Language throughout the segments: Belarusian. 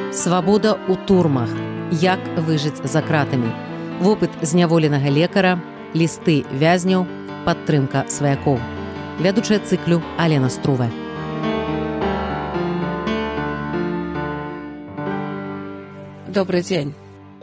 Свабода ў турмах. Як выжыць за кратамі. Вопыт зняволенага лекара, лісты вязняў, падтрымка сваякоў. Вядучая цыклю Алена Струве. Добрый дзень.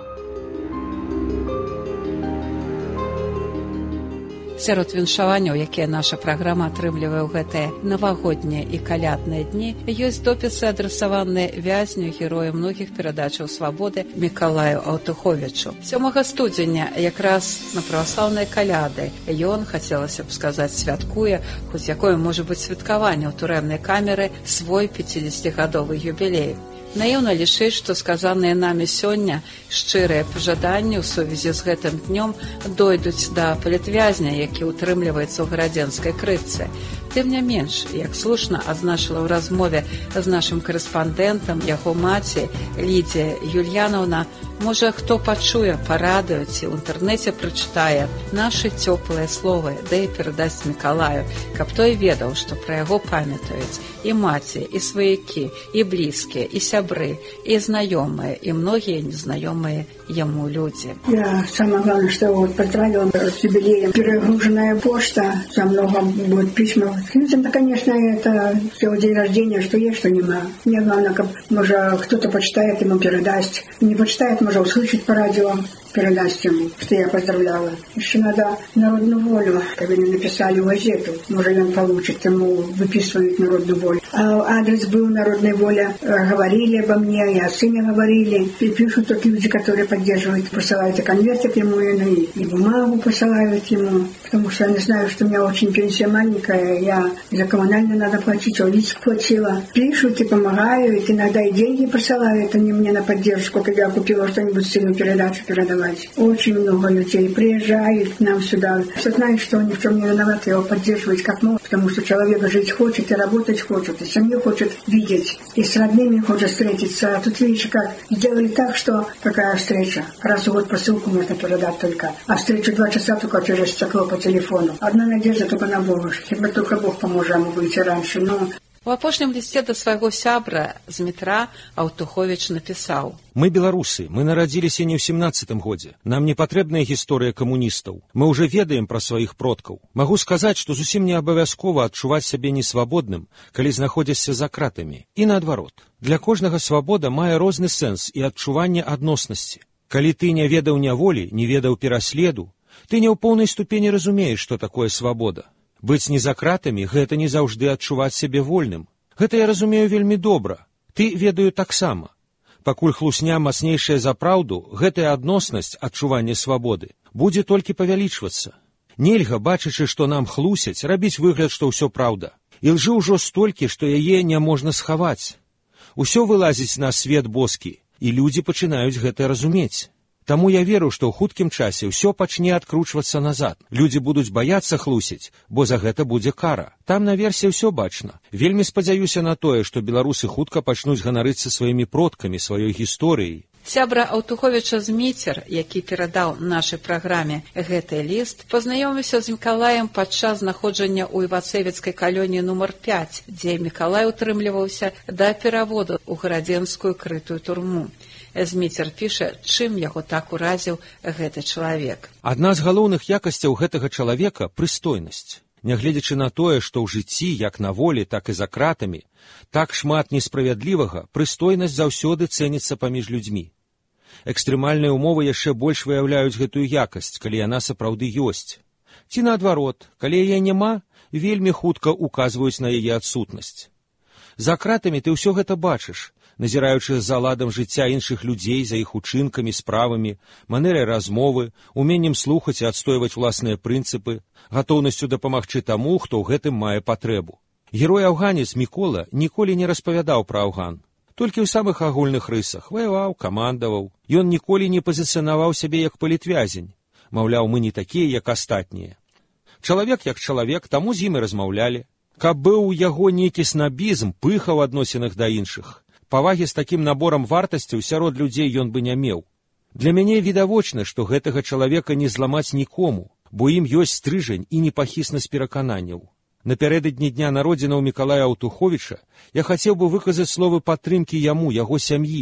Сярод віншаванняў, якія наша праграма атрымлівае ў гэтыя навагоднія і калядныя дні, ёсць допісы, адрасаваныя вязню, герою многіх перадачаў свабоды Мікалаю Аўтуховічу. 7 студзеня, якраз на праваслаўныя каляды, ён, хацелася б сказаць, святкуе, хоць якое можа быць святкаванне ў турэмнай камеры, свой 50-гадовы юбілей. Наіўна лічыць, што сказаныя намі сёння шчырыя пажаданні ў сувязі з гэтым днём дойдуць да палітвязня, які ўтрымліваецца ў гарадзенскай крытцы. Тым не менш, як слушна азначыла ў размове з нашым карэспандэнтам яго маці Лідзія Юльянаўна, можа, хто пачуе па радыё ці ў інтэрнэце прачытае нашы цёплыя словы, да і перадасць Мікалаю, каб той ведаў, што пра яго памятаюць і маці, і сваякі, і блізкія, і сябры, і знаёмыя, і многія незнаёмыя яму людзі. Я самое главное, что вот поздравила с юбилеем. Перегруженная почта, там много будет письма. Ну, конечно, это все день рождения, что есть, что нема. Мне главное, как, может, кто-то почитает, ему передаст. Не почитает, может, услышать по радио, передаст ему, что я поздравляла. Еще надо народную волю, как они написали в газету. Может, он получит, ему выписывают народную волю. А адрес был «Народная воля». Говорили обо мне, и о сыне говорили. И пишут только люди, которые поддерживают, посылают и конверты ему, и бумагу посылают ему. Потому что я знаю, что у меня очень пенсия маленькая, я за коммунальную надо платить, улицку платила. Пишут и помогают, иногда и деньги посылают они мне на поддержку, когда я купила что-нибудь сыну передачу передавать. Очень много людей приезжают к нам сюда. Все знают, что он ни в чем не виноват, его поддерживать как могут, потому что человек жить хочет и работать хочет, и семью хочет видеть, и с родными хочет встретиться. А тут видишь, как сделали так, что какая встреча. Раз в год посылку можно передать только, а встречу 2 часа только через стекло по телефону. Одна надежда только на Бога, хіба только Бог поможет ему выйти раньше. Но... У апошнім лісце да свайго сябра з метра Аўтуховіч напісаў: «Мы беларусы, мы нарадзіліся не ў 17-м годзе. Нам не патрэбная гісторыя камуністаў. Мы ўжо ведаем пра сваіх продкаў. Магу сказаць, што зусім не абавязкова адчуваць сябе несвабодным, калі знаходзішся за кратамі. І наадварот. Для кожнага свабода мае розны сэнс і адчуванне адноснасці. Калі ты не ведаў няволі, не ведаў пераследу, ты не ў поўнай ступені разумееш, што такое свабода. Быць не за кратамі – гэта не заўжды адчуваць сябе вольным. Гэта я разумею вельмі добра. Ты ведаю таксама. Пакуль хлусня мацнейшая за праўду, гэтая адноснасць, адчуванне свабоды, будзе толькі павялічвацца. Нельга, бачачы, што нам хлусяць, рабіць выгляд, што ўсё праўда. І лжы ўжо столькі, што яе няможна схаваць. Усё вылазіць на свет боскі, і людзі пачынаюць гэта разумець. Таму я веру, што ў хуткім часе ўсё пачне адкручвацца назад. Людзі будуць баяцца хлусіць, бо за гэта будзе кара. Там наверсе ўсё бачна. Вельмі спадзяюся на тое, што беларусы хутка пачнуць ганарыцца сваімі продкамі, сваёй гісторыяй. Сябра Аўтуховіча Зміцер, які перадаў нашай праграме гэты ліст, пазнаёміўся з Мікалаем падчас знаходжання ў Івацевіцкай калоніі нумар 5, дзе Мікалай утрымліваўся да пераводу ў гарадзенскую крытую турму. Зміцер піша, чым яго так уразіў гэты чалавек. Адна з галоўных якасцяў гэтага чалавека – прыстойнасць. Нягледзячы на тое, што ў жыцці, як на волі, так і за кратамі, так шмат несправядлівага, прыстойнасць заўсёды цэніцца паміж людзьмі. Экстрэмальныя ўмовы яшчэ больш выяўляюць гэтую якасць, калі яна сапраўды ёсць. Ці наадварот, калі яе няма, вельмі хутка указваюць на яе адсутнасць. За кратамі ты ўсё гэта бачыш, назіраючы за ладам жыцця іншых людзей, за іх учынкамі, справамі, манерай размовы, уменнем слухаць і адстойваць уласныя прынцыпы, гатоўнасцю дапамагчы таму, хто ў гэтым мае патрэбу. Герой-афганец Мікола ніколі не распавядаў пра Афган. Толькі ў самых агульных рысах ваяваў, камандаваў. Ён ніколі не пазіцыянаваў сябе як палітвязень. Маўляў, мы не такія, як астатнія. Чалавек як чалавек, таму з ім і размаўлялі. Каб быў у яго нейкі снабізм, пыха ў адносінах да іншых. Павагі з такім наборам вартасцяў сярод людзей ён бы не меў. Для мяне відавочна, што гэтага чалавека не зламаць нікому, бо ім ёсць стрыжань і непахіснасць перакананняў. Напярэдадні дня народзінаў Мікалая Аўтуховіча я хацеў бы выказаць словы падтрымкі яму, яго сям'і,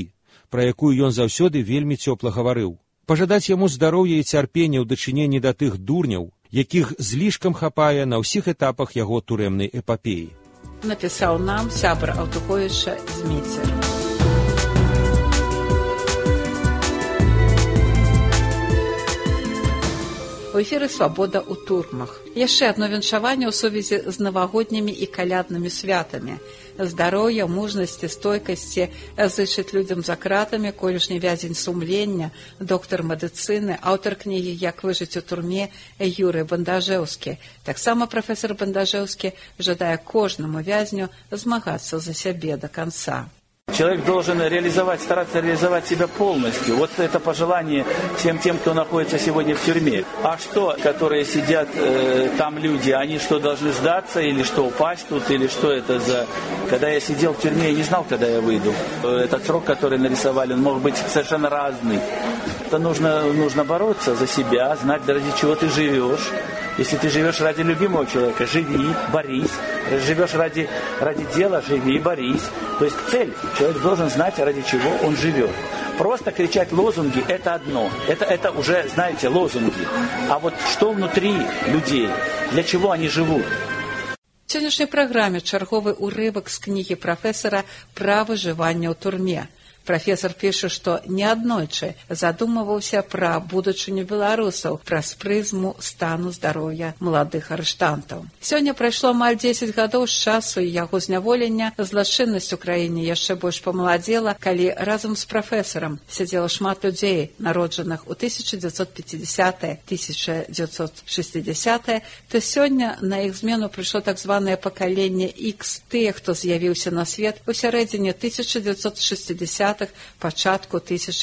пра якую ён заўсёды вельмі цёпла гаварыў. Пажадаць яму здароўя і цярпення ў дачыненні да тых дурняў, якіх злішкам хапае на ўсіх этапах яго турэмнай эпапеі. Напісаў нам сябр Аўтуховіча Зміцер. У эфіры «Свабода ў турмах». Яшчэ адно віншаванне ў сувязі з навагоднімі і каляднымі святамі. Здароўя, мужнасці, стойкасці зычыць людзям за кратамі колішні вязень сумлення, доктар медыцыны, аўтар кнігі «Як выжыць у турме» Юрый Бандажэўскі. Таксама прафесор Бандажэўскі жадае кожнаму вязню змагацца за сябе до конца. Человек должен стараться реализовать себя полностью. Вот это пожелание всем тем, кто находится сегодня в тюрьме. А что, которые сидят там люди, они что, должны сдаться или что, упасть тут, или что это за... Когда я сидел в тюрьме, я не знал, когда я выйду. Этот срок, который нарисовали, он мог быть совершенно разный. Это нужно бороться за себя, знать, ради чего ты живешь. Если ты живешь ради любимого человека, живи, борись. Живешь ради дела, живи, борись. То есть цель. Человек должен знать, ради чего он живет. Просто кричать лозунги – это одно. Это уже, знаете, лозунги. А вот что внутри людей, для чего они живут? В сённяшняй праграме чарговы урывак з кнігі прафесара «Пра выжыванне ў турме». Прафесор піша, што неаднойчы задумываўся пра будучыню беларусаў праз прызму стану здароўя маладых арыштантаў. Сёння прайшло амаль 10 гадоў з часу яго зняволення. Злачыннасць у краіне яшчэ больш памаладзела, калі разам з прафесарам сядзела шмат людзей, народжаных у 1950-е, 1960-е, то сёння на іх змену прыйшло так званае пакаленне X, тыя, хто з'явіўся на свет у сярэдзіне 1960-х, пачатку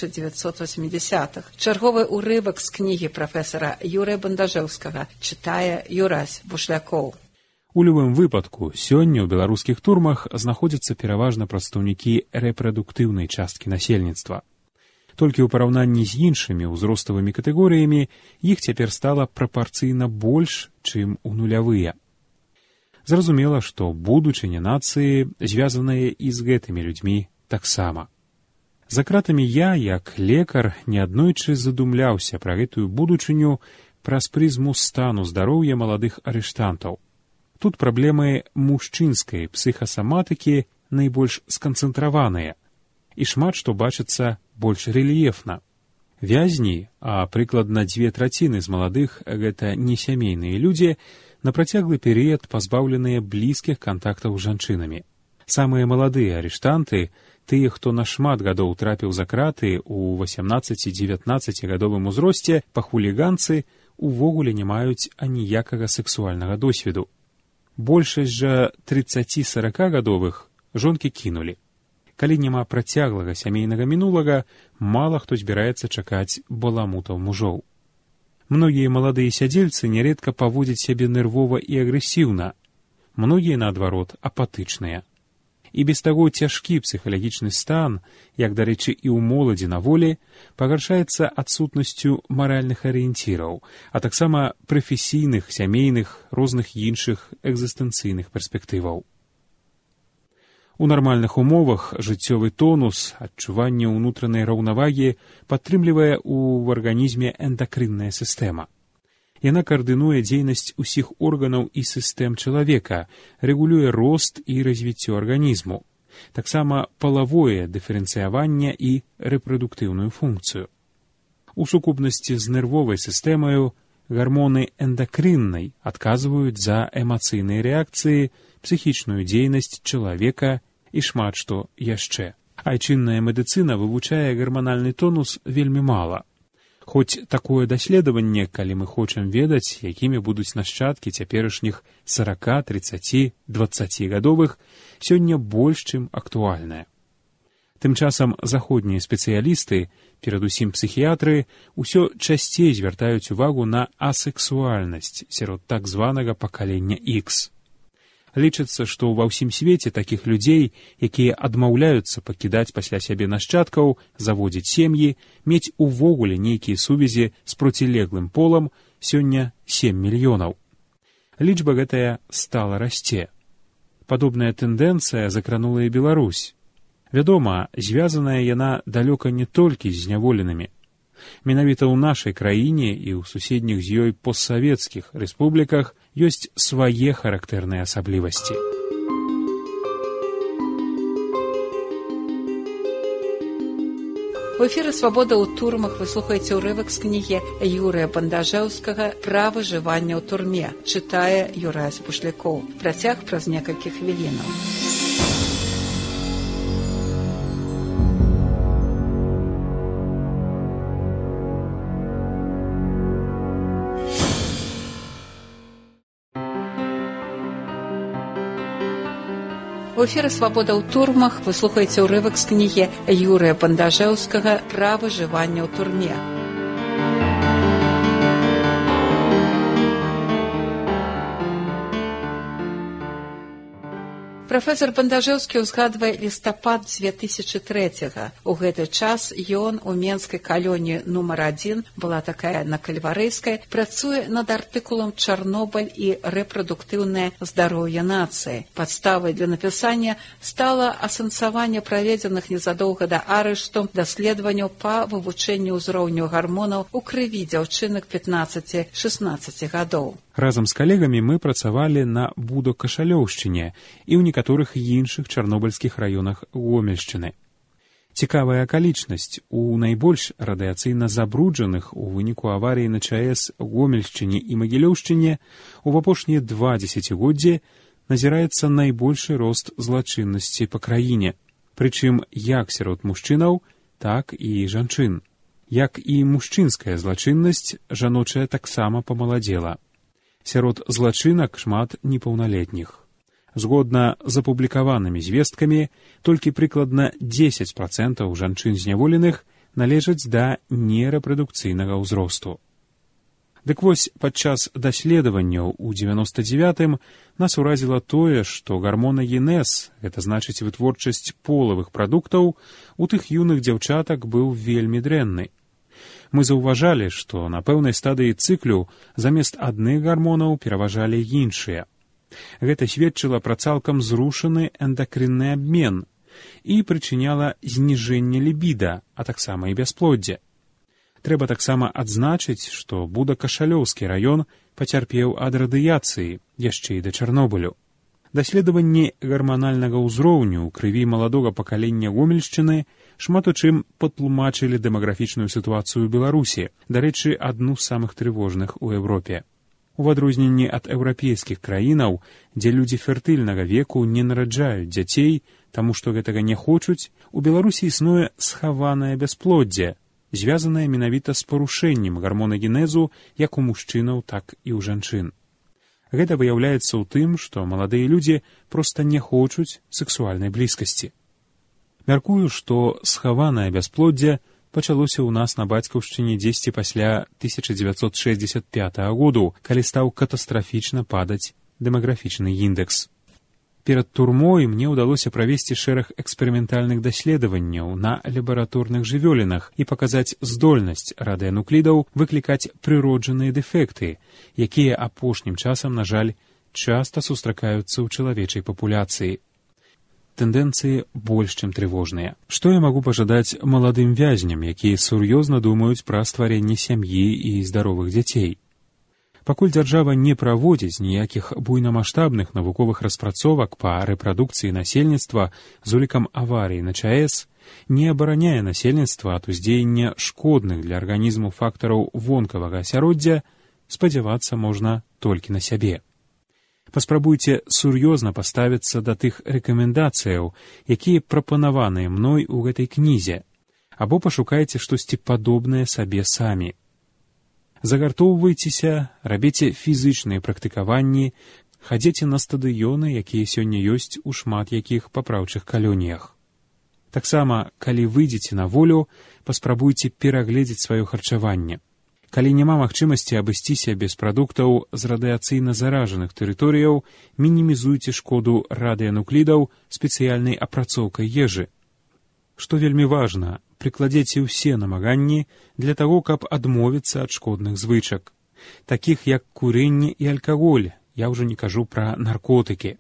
1980-х. Чарговы урывак з кнігі прафесара Юрыя Бандажэўскага чытае Юрась Бушлякоў. У любым выпадку, сёння ў беларускіх турмах знаходзяцца пераважна прадстаўнікі рэпрадуктыўнай часткі насельніцтва. Толькі ў параўнанні з іншымі ўзроставымі катэгорыямі іх цяпер стала прапарцыйна больш, чым у нулявыя. Зразумела, што будучыня нацыі звязаная і з гэтымі людзьмі таксама. За кратамі я, як лекар, неаднойчы задумляўся пра гэтую будучыню праз прызму стану здароўя маладых арыштантаў. Тут праблемы мужчынскай псіхасаматыкі найбольш сканцэнтраваныя, і шмат што бачыцца больш рэльефна. Вязні, а прыкладна 2/3 з маладых гэта несямейныя людзі, на працяглы перыяд пазбаўленыя блізкіх кантактаў з жанчынамі. Самыя маладыя арыштанты, тыя, хто на шмат гадоў трапіў за краты ў 18-19гадовым узросце, па хуліганцы увогуле не маюць аніякага сексуальнага досведу. Большасць жа 30-40гадовых жонкі кінулі. Калі няма працяглага сямейнага мінулага, мала хто збіраецца чакаць баламутаў мужоў. Многія маладыя сядзельцы нярэдка паводзяць сябе нервова і агрэсіўна, многія, наадварот, апатычныя. І без таго цяжкі псіхалагічны стан, як, дарэчы, і ў моладзі на волі, пагаршаецца адсутнасцю маральных арыенціраў, а таксама прафесійных, сямейных, розных іншых экзістэнцыйных перспектываў. У нармальных умовах жыццёвы тонус, адчуванне ўнутранай раўнавагі падтрымлівае ў арганізме эндакрынная сістэма. Яна каардынуе дзейнасць усіх органаў і сістэм чалавека, рэгулюе рост і развіццё арганізму, таксама палавое дыферэнцыяванне і рэпрадуктыўную функцыю. У сукупнасці з нервовай сістэмаю гармоны эндакрыннай адказваюць за эмацыйныя рэакцыі, псіхічную дзейнасць чалавека і шмат што яшчэ. Айчынная медыцына вывучае гарманальны тонус вельмі мала. Хоць такое даследаванне, калі мы хочам ведаць, якімі будуць нашчадкі цяперашніх 40, 30, 20гадовых, сёння больш чым актуальнае. Тым часам заходнія спецыялісты, перадусім псіхіятры, усё часцей звяртаюць увагу на асексуальнасць сярод так званага пакалення X. Лічыцца, што ва ўсім свеце такіх людзей, якія адмаўляюцца пакідаць пасля сябе нашчадкаў, заводзіць сем'і, мець увогуле нейкія сувязі з процілеглым полам, сёння 7 мільёнаў. Лічба гэтая стала расце. Падобная тэндэнцыя закранула і Беларусь. Вядома, звязаная яна далёка не толькі з зняволенымі. Менавіта ў нашай краіне і ў суседніх з ёй постсавецкіх рэспубліках ёсць свае характэрныя асаблівасці. У эфіры «Свабода ў турмах» вы слухаеце ўрывак з кнігі Юрыя Бандажэўскага «Пра выжыванне ў турме». Чытае Юрай Спушлякоў. Працяг праз некалькі хвілінаў. У эфіры «Свабода ў турмах» вы слухаеце ўрывак з кнігі Юрыя Бандажэўскага «Пра выжыванне ў турме». Прафесор Бандажэўскі ўзгадвае лістапад 2003-го. У гэты час ён у менскай калоніі нумар 1, была такая на Кальварыйскай, працуе над артыкулам «Чарнобыль і рэпрадуктыўнае здароўе нацыі». Падставай для напісання стала асэнсаванне праведзеных незадоўга да арышту даследаванняў па вывучэнню ўзроўню гармонаў у крыві дзяўчынак 15-16 гадоў. Разам з калегамі мы працавалі на Будо-Кашалёўшчыне і ў некаторых іншых чарнобыльскіх раёнах Гомельшчыны. Цікавая акалічнасць, у найбольш радыяцыйна забруджаных у выніку аварыі на ЧАЭС Гомельшчыне і Магілёўшчыне у апошнія 2 дзесяцігоддзі назіраецца найбольшы рост злачыннасці па краіне, прычым як сярод мужчынаў, так і жанчын. Як і мужчынская злачыннасць, жаночая таксама памаладзела. Сярод злачынак шмат непаўналетніх. Згодна з апублікаванымі звесткамі, толькі прыкладна 10% жанчын зняволеных належаць да нерэпрадукцыйнага ўзросту. Дык вось, падчас даследаванняў у 99-м нас уразіла тое, што гармонагенез, гэта значыць вытворчасць полавых прадуктаў, у тых юных дзяўчатак быў вельмі дрэнны. Мы заўважалі, што на пэўнай стадыі цыклю замест адных гармонаў пераважалі іншыя. Гэта сведчыла пра цалкам зрушаны эндакрынны абмен і прычыняла зніжэнне лібіда, а таксама і бясплоддзе. Трэба таксама адзначыць, што Буда-Кашалёўскі раён пацярпеў ад радыяцыі, яшчэ і да Чарнобылю. Даследаванні гарманальнага ўзроўню ў крыві маладога пакалення Гомельшчыны шмат у чым патлумачылі дэмаграфічную сітуацыю ў Беларусі, дарэчы, адну з самых трывожных у Еўропе. У адрозненні ад еўрапейскіх краінаў, дзе людзі фертыльнага веку не нараджаюць дзяцей, таму што гэтага не хочуць, у Беларусі існуе схаванае бясплоддзе, звязанае менавіта з парушэннем гармонагенезу як у мужчынаў, так і ў жанчын. Гэта выяўляецца ў тым, што маладыя людзі проста не хочуць сексуальнай блізкасці. Мяркую, што схаванае бясплоддзе пачалося ў нас на бацькаўшчыне дзесьці пасля 1965 году, калі стаў катастрафічна падаць дэмаграфічны індэкс. Перад турмой мне ўдалося правесці шэраг эксперыментальных даследаванняў на лабараторных жывёлінах і паказаць здольнасць радыянуклідаў выклікаць прыроджаныя дэфекты, якія апошнім часам, на жаль, часта сустракаюцца ў чалавечай папуляцыі. Тэндэнцыі больш чым трывожныя. Што я магу пажадаць маладым вязням, якія сур'ёзна думаюць пра стварэнне сям'і і здаровых дзяцей? Пакуль дзяржава не праводзіць ніякіх буйнамаштабных навуковых распрацовак па рэпрадукцыі насельніцтва з улікам аварый на ЧАЭС, не абараняе насельніцтва ад уздзеяння шкодных для арганізму фактараў вонкавага асяроддзя, спадзявацца можна толькі на сябе. Паспрабуйце сур'ёзна паставіцца да тых рэкамендацыяў, якія прапанаваныя мной у гэтай кнізе, або пашукайце штосьці падобнае сабе самі. Загартоўвайцеся, рабіце фізычныя практыкаванні, хадзіце на стадыёны, якія сёння ёсць у шмат якіх папраўчых калоніях. Таксама, калі выйдзеце на волю, паспрабуйце перагледзець сваё харчаванне. Калі няма магчымасці абысціся без прадуктаў з радыяцыйна заражаных тэрыторыяў, мінімізуйце шкоду радыянуклідаў спецыяльнай апрацоўкай ежы. Што вельмі важна, прыкладзеце ўсе намаганні для таго, каб адмовіцца ад шкодных звычак, такіх як курэнне і алкаголь, я ўжо не кажу пра наркотыкі.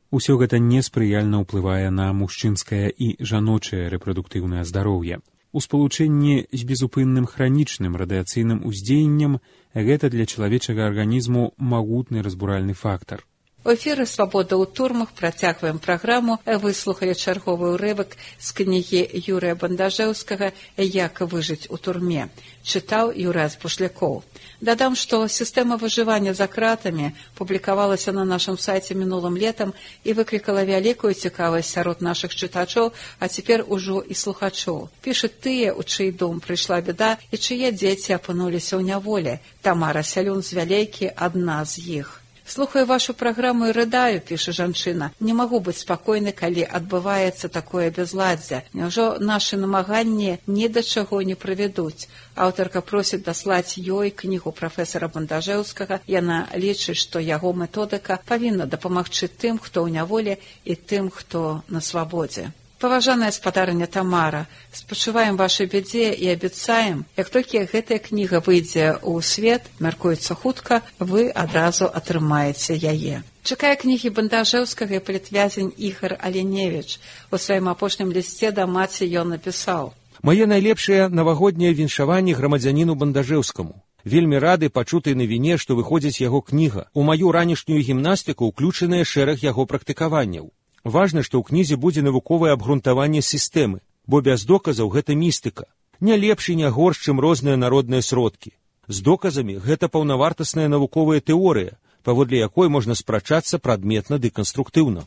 Усё гэта неспрыяльна ўплывае на мужчынскае і жаночае рэпрадуктыўнае здароўе. У спалучэнні з безупынным хранічным радыяцыйным уздзеяннем гэта для чалавечага арганізму магутны разбуральны фактар. У эфіры «Свабода ў турмах» працягваем праграму. Выслухалі чарговы ўрывак з кнігі Юрыя Бандажэўскага «Як выжыць у турме». Чытаў Юрий Бушлякоў. Дадам, што сістэма выжывання за кратамі публікавалася на нашым сайце мінулым летам і выклікала вялікую цікавасць сярод нашых чытачоў, а цяпер ужо і слухачоў. Пішуць тыя, у чый дом прыйшла бяда і чые дзеці апынуліся ў няволі. Тамара Сялюн з Вялейкі адна з іх. Слухаю вашу праграму і рыдаю, піша жанчына. Не магу быць спакойны, калі адбываецца такое бязладдзе. Няўжо нашы намаганні ні да чаго не прывядуць? Аўтарка просіць даслаць ёй кнігу прафесара Бандажэўскага. Яна лічыць, што яго методыка павінна дапамагчы тым, хто ў няволі, і тым, хто на свабодзе. Паважаная спадарыня Тамара, спачуваем вашай бядзе і абяцаем, як толькі гэтая кніга выйдзе ў свет, мяркуецца хутка, вы адразу атрымаеце яе. Чакае кнігі Бандажэўскага і палітвязень Ігар Аленевіч. У сваім апошнім лісце да маці ён напісаў: «Мае найлепшыя навагоднія віншаванні грамадзяніну Бандажэўскаму. Вельмі рады пачутай навіне, што выходзіць яго кніга. У маю ранішнюю гімнастыку ўключаныя шэраг яго практыкаванняў. Важна, што ў кнізе будзе навуковае абгрунтаванне сістэмы, бо без доказаў гэта містыка. Не лепш і не горш, чым розныя народныя сродкі. З доказамі гэта паўнавартасная навуковая тэорыя, паводле якой можна спрачацца прадметна ды канструктыўна.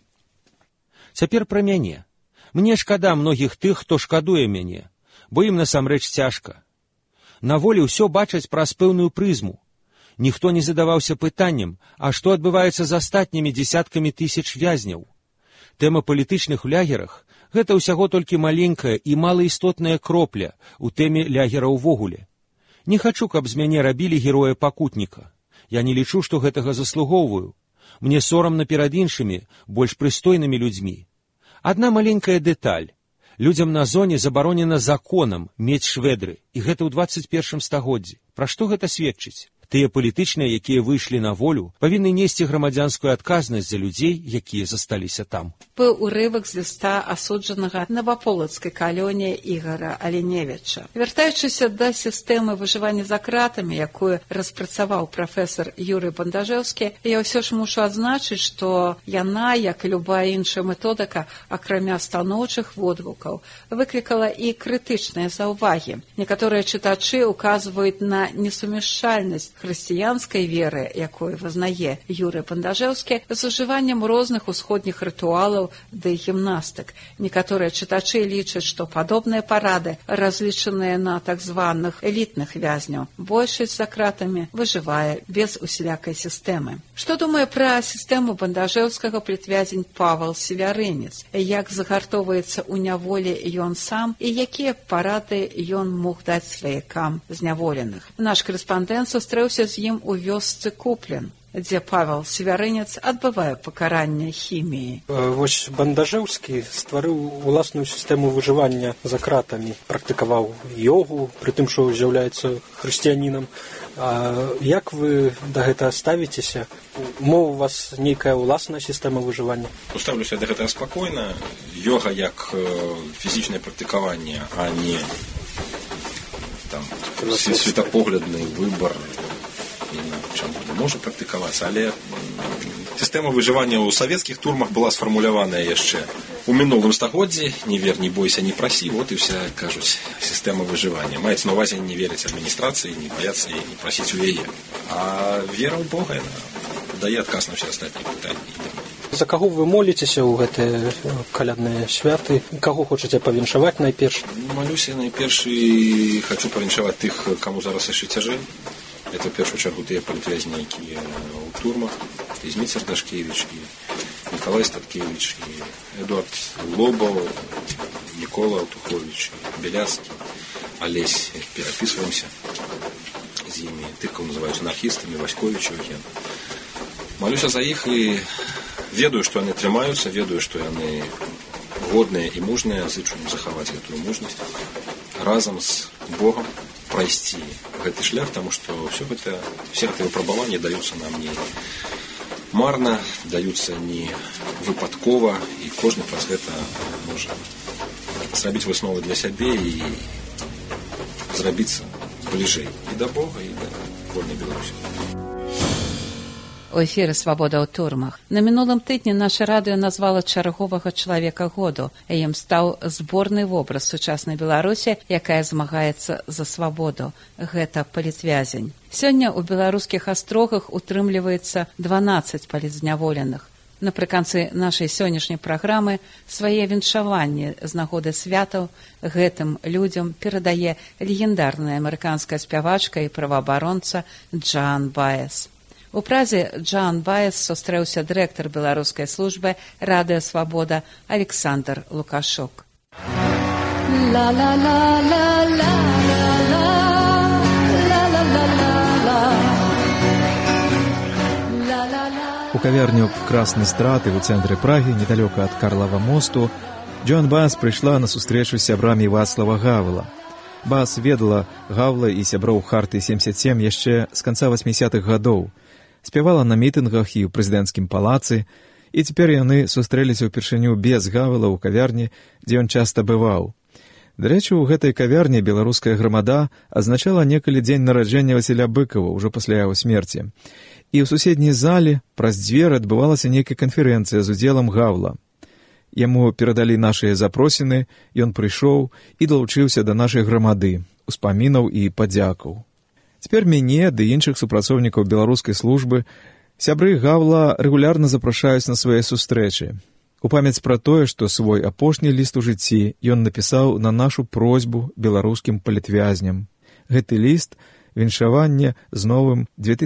Цяпер пра мяне. Мне шкада многіх тых, хто шкадуе мяне, бо ім насамрэч цяжка. На волі ўсё бачаць праз пэўную прызму. Ніхто не задаваўся пытаннем, а што адбываецца з астатнімі дзесяткамі тысяч вязняў. Тэма палітычных лягерах – гэта ўсяго толькі маленькая і малаістотная кропля ў тэме лягера ўвогуле. Не хачу, каб з мяне рабілі героя-пакутніка. Я не лічу, што гэтага заслугоўваю. Мне сорамна перад іншымі, больш прыстойнымі людзьмі. Адна маленькая дэталь. Людзям на зоне забаронена законам мець шведры, і гэта ў 21 стагоддзі. Пра што гэта сведчыць? Тыя палітычныя, якія выйшлі на волю, павінны несці грамадзянскую адказнасць за людзей, якія засталіся там. Быў урывак з ліста асуджанага Новаполацкай калоніі Ігара Аленевіча. Вяртаючыся да сістэмы выжывання за кратамі, якую распрацаваў прафесар Юрый Бандажэўскі, я ўсё ж мушу адзначыць, што яна, як і любая іншая методыка, акрамя станоўчых водгукаў, выклікала і крытычныя заўвагі. Некаторыя чытачы указваюць на несумяшчальнасць хрысціянскай веры, якую вызнае Юрый Бандажэўскі, з ужываннем розных усходніх рытуалаў ды гімнастык. Некаторыя чытачы лічаць, што падобныя парады разлічаныя на так званых элітных вязняў. Большасць за кратамі выжывае без усялякай сістэмы. Што думае пра сістэму Бандажэўскага палітвязень Павел Севярынец? Як загартоўваецца ў няволі ён сам і якія парады ён мог даць сваякам зняволеных? Наш карэспандэнт сустрэўся з ім у вёсцы Куплін, дзе Павел Севярынец адбывае пакаранне хіміі. Вось Бандажэўскі стварыў уласную сістэму выжывання за кратамі, практыкаваў йогу, пры тым, што з'яўляецца хрысціянінам. Як вы да гэтага ставіцеся? Мо у вас нейкая ўласная сістэма выжывання? Ставлюся да гэтага спакойна. Йога як фізічнае практыкаванне, а не светапоглядны выбар, чым можа практыкавацца, але сістэма выжывання ў савецкіх турмах была сфармуляваная яшчэ у мінулым стагоддзі. Не вер, не бойся, не прасі, вот і вся, кажуць, сістэма выжывання. Маецца на ўвазе не верыць адміністрацыі, не баяцца і не прасіць у яе. А вера ў Бога, яна дае адказ на ўсе астатнія пытанні. За каго вы моліцеся ў гэтыя калядныя святы? Каго хочаце павіншаваць найперш? Малюся найперш і хачу павіншаваць тых, каму зараз яшчэ цяжэй. Это в першую чергу тыя палітвязні, якія ў турмах, і Зміцер Дашкевіч, і Миколай Статкевіч, і Эдуард Лобаў, Мікола Алтуховіч, Беляцкі, Алесь. Перапісваемся з імі, тых, кого называюць анархістамі, Васьковіч, Евген. Малюся за іх і ведаю, што яны трымаюцца, ведаю, што яны годныя і мужныя, зычу ім захаваць гэтую мужнасць, разам з Богом прайсці гэты шлях, таму што все гэтыя выпрабаванні даюцца нам не марна, даюцца не выпадкова, і кожны праз гэта можа зрабіць высновы для сябе і зрабіцца бліжэй і да Бога, і да вольнай Беларусі. У эфіры «Свабода ў турмах». На мінулым тыдні наша радыё назвала чарговага чалавека году. Ім стаў зборны вобраз сучаснай Беларусі, якая змагаецца за свабоду. Гэта палітвязень. Сёння ў беларускіх астрогах утрымліваецца 12 палітзняволеных. Напрыканцы нашай сённяшняй праграмы свае віншаванні з нагоды святаў гэтым людзям перадае легендарная амерыканская спявачка і праваабаронца Джоан Баэс. У Празе Джоан Баэс сустрэўся дырэктар беларускай службы радыё «Свабода» Александр Лукашук. У кавярню «Красны страты» ў цэнтры Прагі, недалёка ад Карлава мосту, Джоан Баэс прыйшла на сустрэчу з сябрамі Вацлава Гавела. Баэс ведала Гавла і сяброў Харты 77 яшчэ з канца 80-х гадоў. Спявала на мітынгах і ў прэзідэнцкім палацы, і цяпер яны сустрэліся ўпершыню без Гавела ў кавярні, дзе ён часта бываў. Дарэчы, у гэтай кавярні беларуская грамада азначала некалі дзень нараджэння Васіля Быкова, ўжо пасля яго смерці. І ў суседняй зале праз дзверы адбывалася нейкая канферэнцыя з удзелам Гавла. Яму перадалі нашыя запросіны, ён прыйшоў і далучыўся да нашай грамады, успамінаў і падзякаў. Цяпер мяне ды іншых супрацоўнікаў беларускай службы сябры Гавла рэгулярна запрашаюць на свае сустрэчы. У памяць пра тое, што свой апошні ліст у жыцці ён напісаў на нашу просьбу беларускім палітвязням. Гэты ліст, віншаванне з новым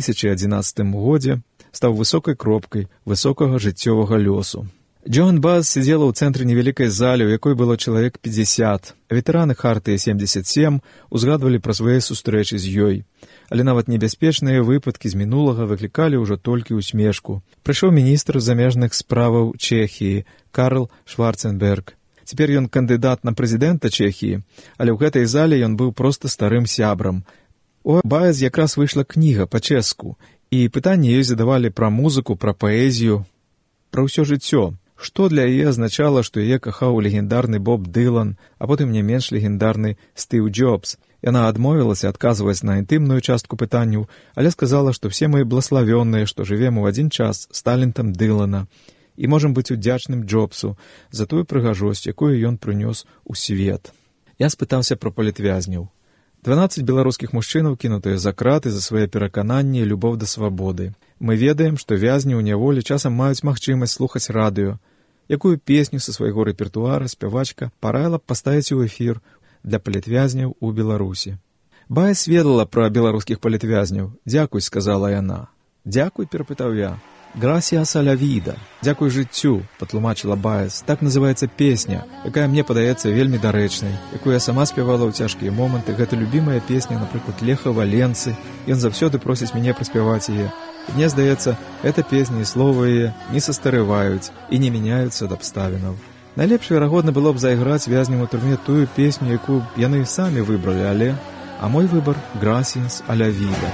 2011 годзе, стаў высокай кропкай высокага жыццёвага лёсу. Джоан Баэс сидзела ў цэнтры невялікай залі, у якой было чалавек 50. Ветэраны Харты 77 узгадвалі пра свае сустрэчы з ёй. Але нават небяспечныя выпадкі з мінулага выклікалі ўжо толькі ўсмешку. Прыйшоў міністр замежных справаў Чэхіі Карл Шварценберг. Цяпер ён кандыдат на прэзідэнта Чэхіі, але ў гэтай зале ён быў проста старым сябрам. У Баэс якраз выйшла кніга па-чэшску, і пытанні ёй задавалі пра музыку, пра паэзію, пра ўсё жыццё. Што для яе азначала, што яе кахаў легендарны Боб Дылан, а потым не менш легендарны Стыў Джобс. Яна адмовілася адказваць на інтымную частку пытанняў, але сказала, што все мы блаславённыя, што жывем у адзін час з талентам Дылана і можам быць удзячным Джобсу за тую прыгажосць, якую ён прынёс у свет. Я спытаўся пра палітвязняў. 12 беларускіх мужчынаў, кінутыя за краты за свае перакананні і любоў да свабоды. Мы ведаем, што вязні ў няволі часам маюць магчымасць слухаць радыё. Якую песню са свайго рэпертуара спявачка параіла б паставіць у эфір для палітвязняў у Беларусі. Баэс ведала пра беларускіх палітвязняў. «Дзякуй», сказала яна. «Дзякуй», перапытаў я. «Gracias a la vida». «Дзякуй жыццю», патлумачыла Баэс. Так называецца песня, якая мне падаецца вельмі дарэчнай, якую я сама спявала ў цяжкія моманты. Гэта любімая песня, напрыклад, Леха Валенцы. Ён заўсёды просіць мяне праспяваць яе. Мне здаецца, эта песня і словы яе не састарываюць і не мяняюцца ад абставінаў. Найлепш, верагодна, было б зайграць вязням у турме тую песню, якую яны самі выбралі, але... А мой выбар — «Gracias a la vida».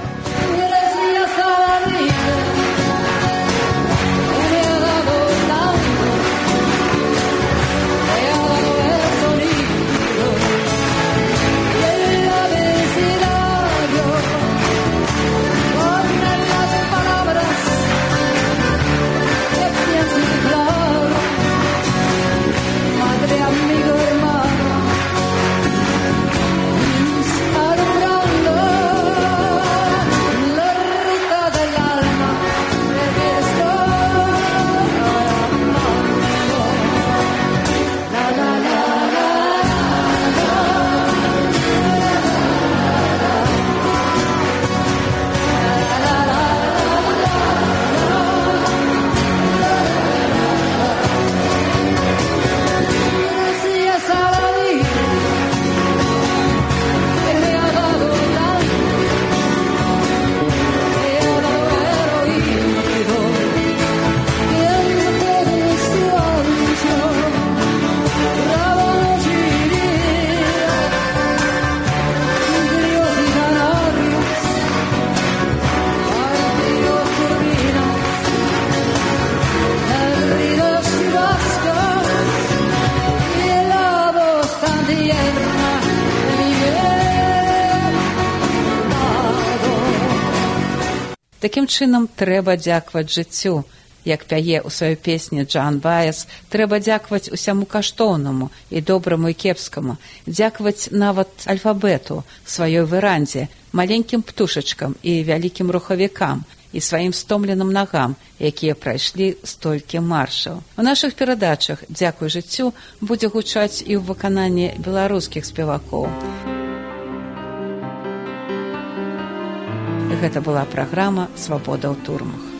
Такім чынам трэба дзякаваць жыццю. Як пяе ў сваёй песні Джоан Баэс, трэба дзякаваць усяму каштоўнаму і добраму і кепскаму, дзякаваць нават альфабету, сваёй верандзе, маленькім птушачкам і вялікім рухавікам, і сваім стомленым нагам, якія прайшлі столькі маршаў. У нашых перадачах «Дзякуй жыццю» будзе гучаць і ў выкананні беларускіх спевакоў. Гэта была праграма «Свабода ў турмах».